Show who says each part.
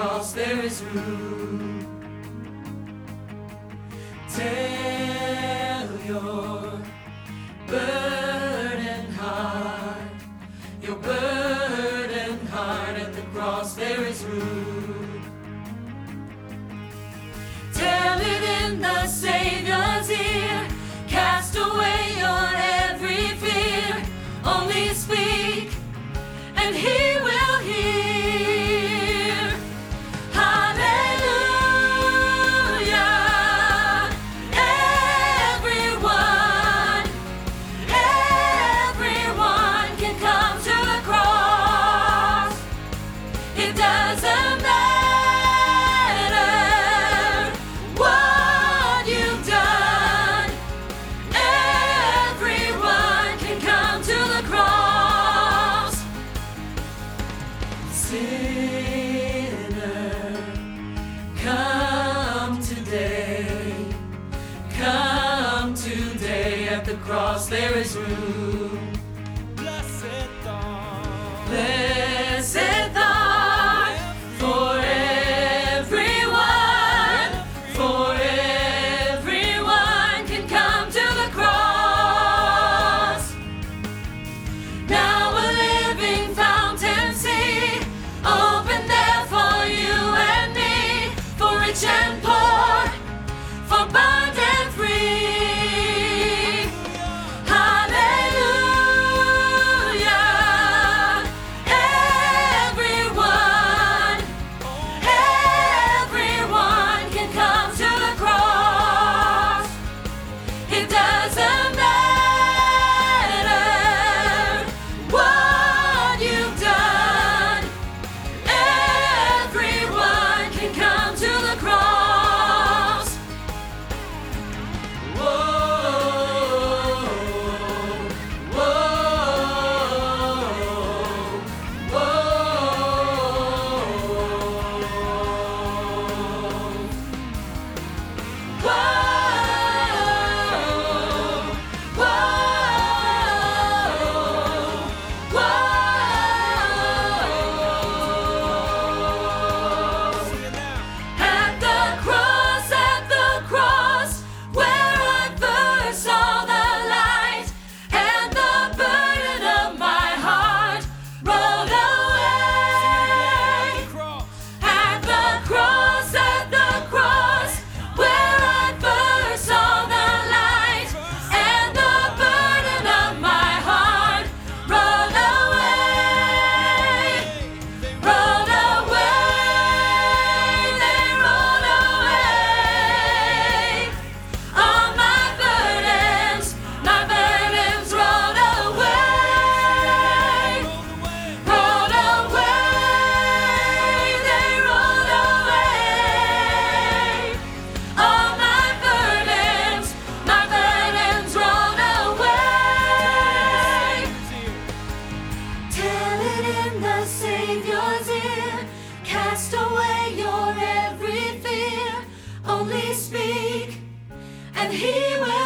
Speaker 1: cross there is room. Tell your burdened heart, your burdened heart, at the cross there is room. Tell it in the Savior's ear, cast away your every fear, only speak and He will hear. Hallelujah. Everyone can come to the cross. It doesn't matter what you've done. Everyone can come to the cross. Sinner, come today. Come today, at the cross there is room.
Speaker 2: Blessed thought,
Speaker 1: Blessed thought for everyone can come to the cross. Now a living fountain see, open there for you and me, for rich and poor, for bond and free. Hallelujah. Everyone can come to the cross. It doesn't matter what you've done. Everyone can come to the cross. Whoa, whoa,
Speaker 2: sing it now.
Speaker 1: At the cross, where I first saw the light, and the burden of my heart rolled away.
Speaker 2: Cross,
Speaker 1: At the cross, where I first saw the light, and the burden of my heart rolled away. Rolled away, they rolled away. All my burdens rolled away. Rolled away, they rolled away. All my burdens rolled away. Tell it in the Savior's ear, cast away your every fear, only speak and He will